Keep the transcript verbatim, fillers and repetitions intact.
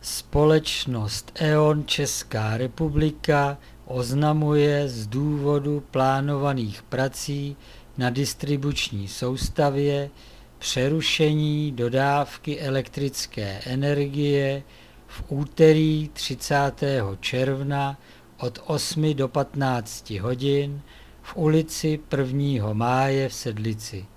Společnost E O N Česká republika oznamuje z důvodu plánovaných prací na distribuční soustavě přerušení dodávky elektrické energie v úterý třicátého června od osmi do patnácti hodin v ulici prvního máje v Sedlici.